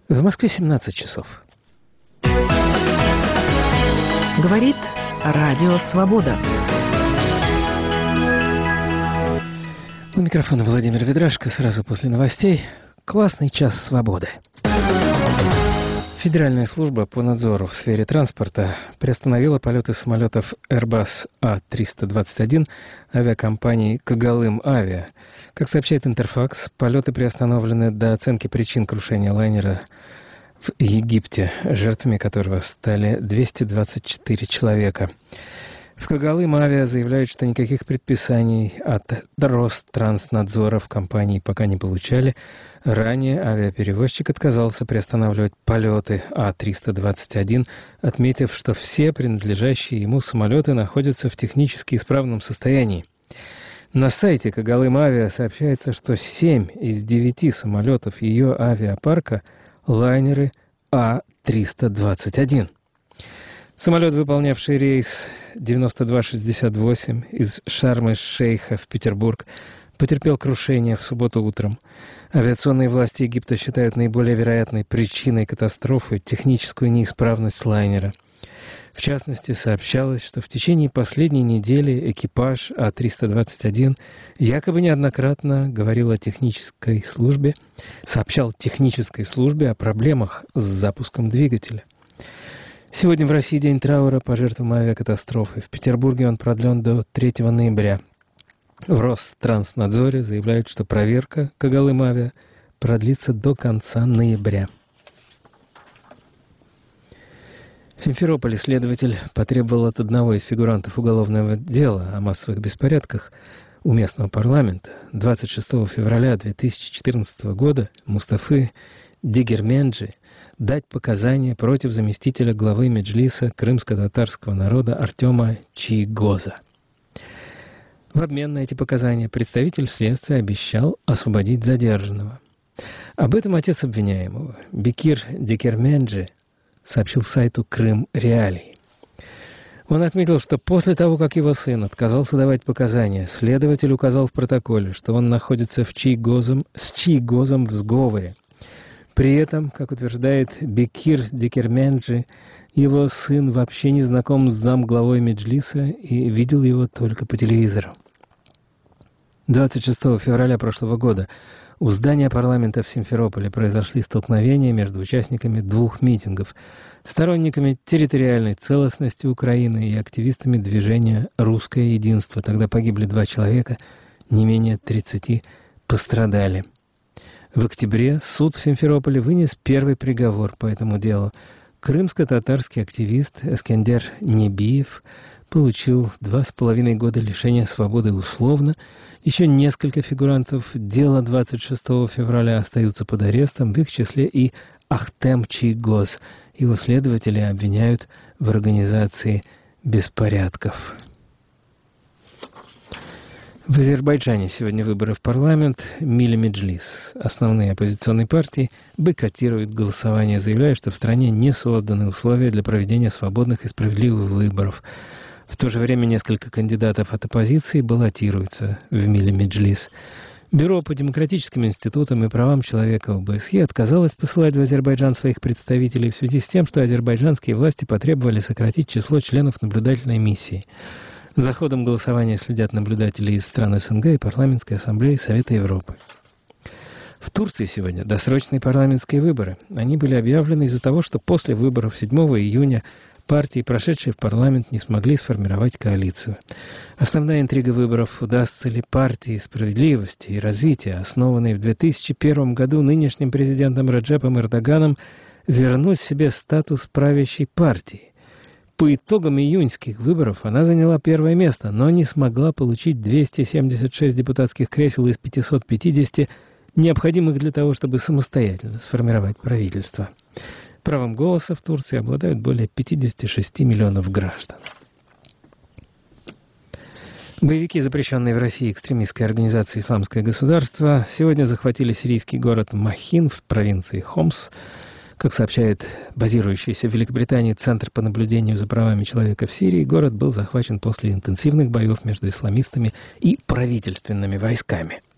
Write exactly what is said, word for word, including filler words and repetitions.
В Москве семнадцать часов. Говорит Радио Свобода. У микрофона Владимир Ведрашко. Сразу после новостей. Классный час свободы. Федеральная служба по надзору в сфере транспорта приостановила полеты самолетов Airbus А триста двадцать один авиакомпании «Когалым Авиа». Как сообщает Интерфакс, полеты приостановлены до оценки причин крушения лайнера в Египте, жертвами которого стали двести двадцать четыре человека. В Когалым Авиа заявляют, что никаких предписаний от Ространснадзора в компании пока не получали. Ранее авиаперевозчик отказался приостанавливать полеты А триста двадцать один, отметив, что все принадлежащие ему самолеты находятся в технически исправном состоянии. На сайте Когалым Авиа сообщается, что семь из девяти самолетов ее авиапарка – лайнеры А триста двадцать один. Самолет, выполнявший рейс девяносто два шестьдесят восемь из Шарм-эль-Шейха в Петербург, потерпел крушение в субботу утром. Авиационные власти Египта считают наиболее вероятной причиной катастрофы техническую неисправность лайнера. В частности, сообщалось, что в течение последней недели экипаж А триста двадцать один якобы неоднократно говорил о технической службе, сообщал технической службе о проблемах с запуском двигателя. Сегодня в России день траура по жертвам авиакатастрофы. В Петербурге он продлен до третьего ноября. В Ространснадзоре заявляют, что проверка Когалым Авиа продлится до конца ноября. В Симферополе следователь потребовал от одного из фигурантов уголовного дела о массовых беспорядках у местного парламента двадцать шестого февраля две тысячи четырнадцатого года Мустафы Дегерменджи дать показания против заместителя главы Меджлиса крымско-татарского народа Артема Чийгоза. В обмен на эти показания представитель следствия обещал освободить задержанного. Об этом отец обвиняемого, Бекир Дегерменджи, сообщил сайту Крым Реалии. Он отметил, что после того, как его сын отказался давать показания, следователь указал в протоколе, что он находится в Чийгозом, с Чийгозом в сговоре. При этом, как утверждает Бекир Дегерменджи, его сын вообще не знаком с замглавой Меджлиса и видел его только по телевизору. двадцать шестого февраля прошлого года у здания парламента в Симферополе произошли столкновения между участниками двух митингов, сторонниками территориальной целостности Украины и активистами движения «Русское единство». Тогда погибли два человека, не менее тридцати пострадали. В октябре суд в Симферополе вынес первый приговор по этому делу. Крымско-татарский активист Эскендер Небиев получил два с половиной года лишения свободы условно. Еще несколько фигурантов дела двадцать шестого февраля остаются под арестом, в их числе и Ахтем Чийгоз. Его следователи обвиняют в организации беспорядков. В Азербайджане сегодня выборы в парламент. Милли Меджлис. Основные оппозиционные партии бойкотируют голосование, заявляя, что в стране не созданы условия для проведения свободных и справедливых выборов. В то же время несколько кандидатов от оппозиции баллотируются в Милли Меджлис. Бюро по демократическим институтам и правам человека о бэ эс е отказалось посылать в Азербайджан своих представителей в связи с тем, что азербайджанские власти потребовали сократить число членов наблюдательной миссии. За ходом голосования следят наблюдатели из стран эс эн гэ и Парламентской ассамблеи Совета Европы. В Турции сегодня досрочные парламентские выборы. Они были объявлены из-за того, что после выборов седьмого июня партии, прошедшие в парламент, не смогли сформировать коалицию. Основная интрига выборов: удастся ли партии справедливости и развития, основанной в две тысячи первом году нынешним президентом Реджепом Эрдоганом, вернуть себе статус правящей партии. По итогам июньских выборов она заняла первое место, но не смогла получить двести семьдесят шесть депутатских кресел из пятисот пятидесяти, необходимых для того, чтобы самостоятельно сформировать правительство. Правом голоса в Турции обладают более пятьдесят шесть миллионов граждан. Боевики, запрещенные в России экстремистской организацией «Исламское государство», сегодня захватили сирийский город Махин в провинции Хомс. Как сообщает базирующийся в Великобритании Центр по наблюдению за правами человека в Сирии, город был захвачен после интенсивных боев между исламистами и правительственными войсками.